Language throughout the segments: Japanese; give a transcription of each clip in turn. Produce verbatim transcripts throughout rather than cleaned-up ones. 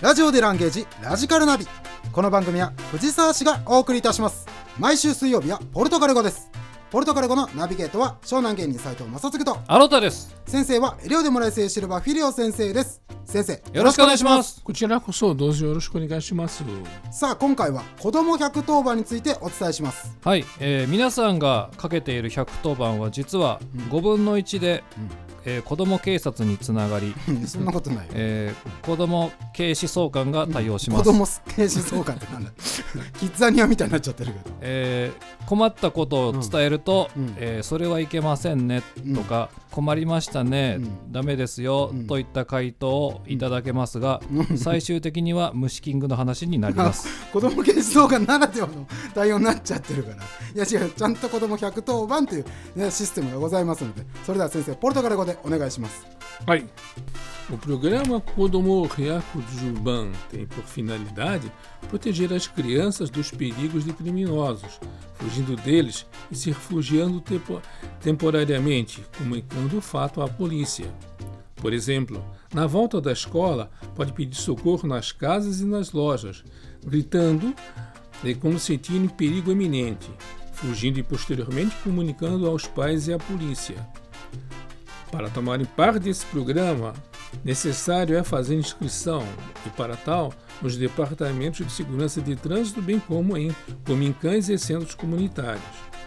ラジオでランゲージラジカルナビ。この番組は藤沢市がお送りいたします。毎週水曜日はポルトガル語です。ポルトガル語のナビゲートは湘南芸人斉藤正嗣とアロタです。 先生はエリオデモライスシルバフィリオ先生です。先生よろしくお願いします。 こちらこそどうぞよろしくお願いします。 さあ今回は子どもひゃくとおばんについてお伝えします。 はい、えー、皆さんがかけているひゃくとおばんは実はごぶんのいちで、うんえー、子ども警察につながりそんなことないよ、 えー、子ども警視総監が対応します、 うん、子ども警視総監ってなんだキッザニアみたいになっちゃってるけど、 えー、困ったことを伝えると、うんえー、それはいけませんねとか、うん、困りましたね、うん、ダメですよ、うん、といった回答をいただけますが、うん、最終的には虫キングの話になります子ども警視総監ならではの対応になっちゃってるから、いや違う、ちゃんと子どもひゃくとおばんという、ね、システムがございますので、それでは先生ポルトガル語でお願いします。 はい。O programa Kodomo Hyakujuban tem por finalidade proteger as crianças dos perigos de criminosos, fugindo deles e se refugiando tempo, temporariamente, comunicando o fato à polícia. Por exemplo, na volta da escola, pode pedir socorro nas casas e nas lojas, gritando eh, quando sentirem perigo iminente, fugindo e posteriormente comunicando aos pais e à polícia. Para tomarem parte desse programa, necessário é fazer inscrição e, para tal, nos departamentos de segurança de trânsito, bem como em comincães e centros comunitários.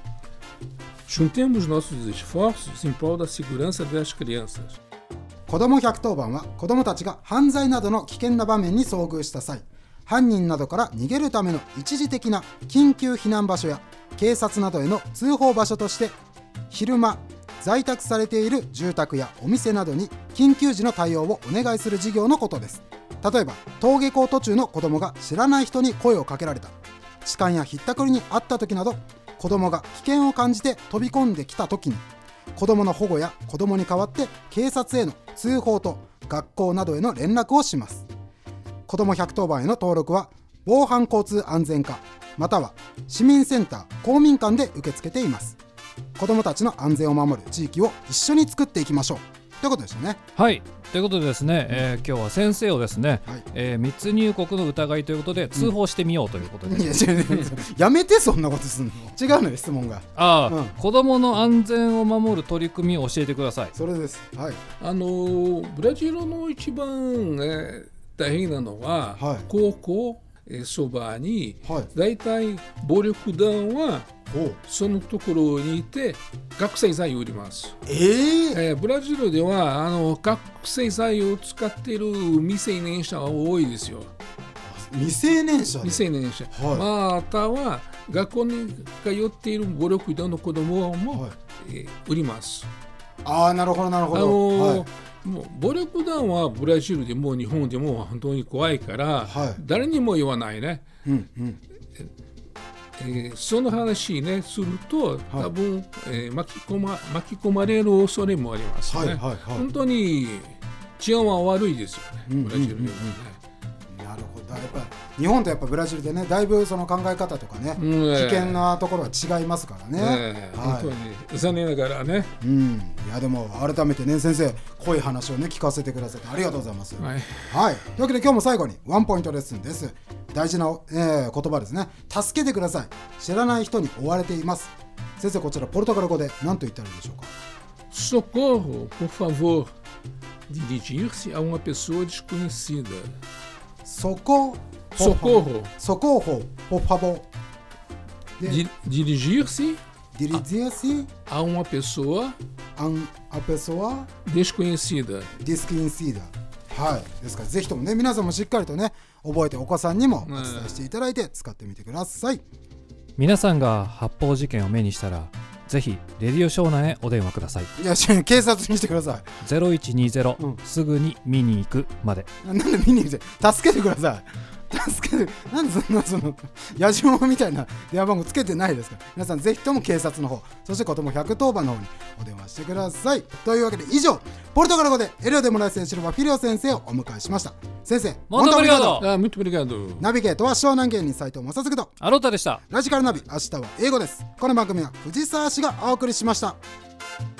Juntemos nossos esforços em prol da segurança das crianças. 子どもひゃくとおばんは子どもたちが犯罪などの危険な場面に遭遇した際、犯人などから逃げるための一時的な緊急避難場所や警察などへの通報場所として、昼間在宅されている住宅やお店などに緊急時の対応をお願いする事業のことです。例えば登下校途中の子どもが知らない人に声をかけられた、痴漢やひったくりにあった時など、子どもが危険を感じて飛び込んできた時に、子どもの保護や子どもに代わって警察への通報と学校などへの連絡をします。子どもひゃくとおばんへの登録は防犯交通安全課または市民センター公民館で受け付けています。子どもたちの安全を守る地域を一緒に作っていきましょうということですよね。 はい、ということでですね、えー、今日は先生をですね、はいえー、密入国の疑いということで通報してみようということです、 うん、いややめてそんなことすんの。違うのよ質問が。 あ、うん、子どもの安全を守る取り組みを教えてください。 それです、はい、 あのブラジルの一番、ね、大変なのは、はい、高校そばに、はい、だいたい暴力団はそのところにいて覚醒剤を売ります、 えーえー、ブラジルではあの覚醒剤を使っている未成年者が多いですよ。 未成年者未成年者、はい、または学校に通っている暴力団の子供も、はいえー、売ります。 ああなるほどなるほど、 あのーはいもう暴力団はブラジルでも日本でも本当に怖いから、はい、誰にも言わないね、うんうんえー、その話ねすると、はい、多分、えー、巻き込ま、巻き込まれる恐れもありますね、はいはいはい、本当に治安は悪いですよね、うんうんうんうん、ブラジルでもね。 なるほど。やっぱ日本とやっぱブラジルでねだいぶその考え方とかね、うんえー、危険なところは違いますからね、 えーはい、本当に残念ながらね、 うん、いやでも改めてね先生濃い話をね聞かせてくださってありがとうございます、はいはい、というわけで今日も最後にワンポイントレッスンです。大事な、えー、言葉ですね。助けてください。知らない人に追われています。先生こちらポルトガル語で何と言ったらいいでしょうか。 Socorro, por favor, dirigir-se a uma pessoa desconhecida. Socorro Socorro. Socorro, por favor. Di- dirigir-se Dirigir-se a uma pessoa a uma pessoa desconhecida. Desconhecida. はい。ですからぜひともね皆さんもしっかりとね覚えてお子さんにもお伝えしていただいて使ってみてください。 皆さんが発砲事件を目にしたらぜひレディオ湘南へお電話ください。 いや警察にしてください。 ゼロいちにゼロ、うん、すぐに見に行くまで。 なんで見に行く助けてください。助けてなんでそんなそのやじもみたいな電話番号つけてないですから、皆さんぜひとも警察の方そして子どもひゃくとおばんの方にお電話してください。というわけで以上ポルトガル語でエリオデモライスシルバフィリオ先生をお迎えしました。先生モントブリガード。 あ、muito obrigado。 ナビゲートは湘南芸人斉藤正嗣とアロタでした。 ラジカルナビ明日は英語です。この番組は藤沢市がお送りしました。